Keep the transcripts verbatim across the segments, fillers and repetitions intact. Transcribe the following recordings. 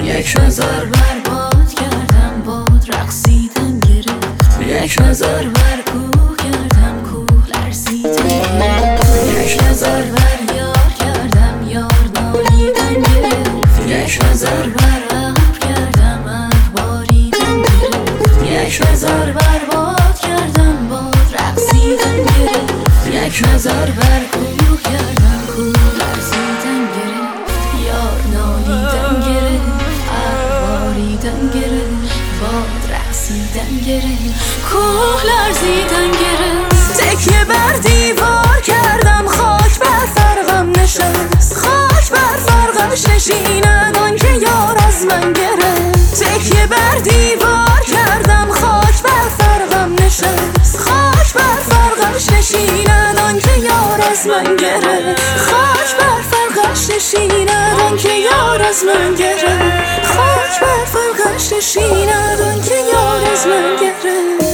یک نظر برباد کردم باد رقصیدم گرفت، یک نظر بر کوه کردم کوه لرزیدم گرفت، یک نظر بر یار کردم یار نالیدم گرفت، یک نظر بر ابر کردم ابر باریدم گرفت، یک نظر برباد کردم باد رقصیدم گرفت، یک نظر بر کوه کردم کوه لرزیدم گرفت، یار نالیدم گرفت باریدن گرفت، باد رقصیدن گرفت، کوه لرزیدن گرفت. تکیه بر دیوار کردم خاک بر فرقم نشست، خاک بر فرقش نشیند آن که یار از من گرفت. تکیه بر دیوار کردم خاک بر فرقم نشست، خاک بر فرقش نشیند آن که یار از من گرفت، خاک بر فرقش نشیند آن که یار از من گرفت، خاک بر فرقش نشیند آن که یار از من گرفت.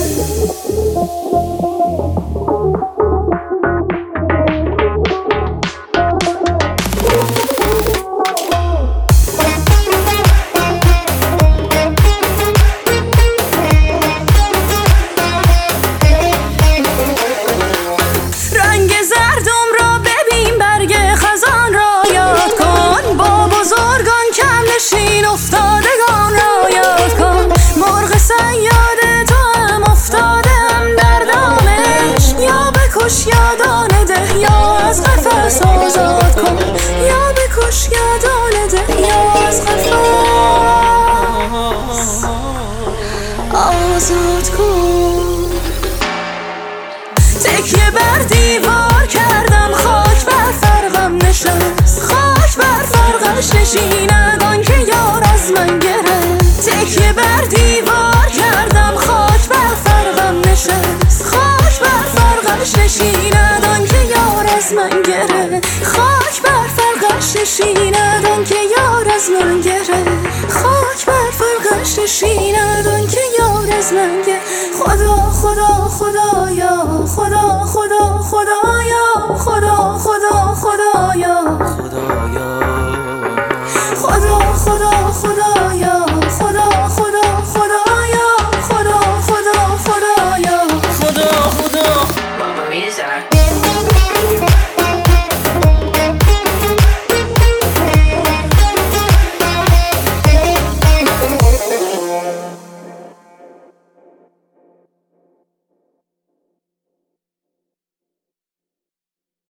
رنگ زردم را ببین برگ خزان را یاد کن، با بزرگان کم نشین افتادگان را یاد کن. مرغ صیاد تو هم افتادم در دامش، یا بکش یا دانه ده یا از قفس آزاد کن، یا بکش یا دانه ده یا از قفس آزاد کن. تکیه بر دیوار کردم خاک بر فرقم نشست، خاک بر فرقش نشیند آن که یار از من گرفت. تکیه بر دیوار کردم خاک بر فرقم نشست، خاک بر فرقش نشیند آن که یار از من گرفت، خاک بر فرقش نشیند آن که یار از من گرفت، خاک بر فرقش نشیند آن که یار از من گرفت. خدا خدا خدا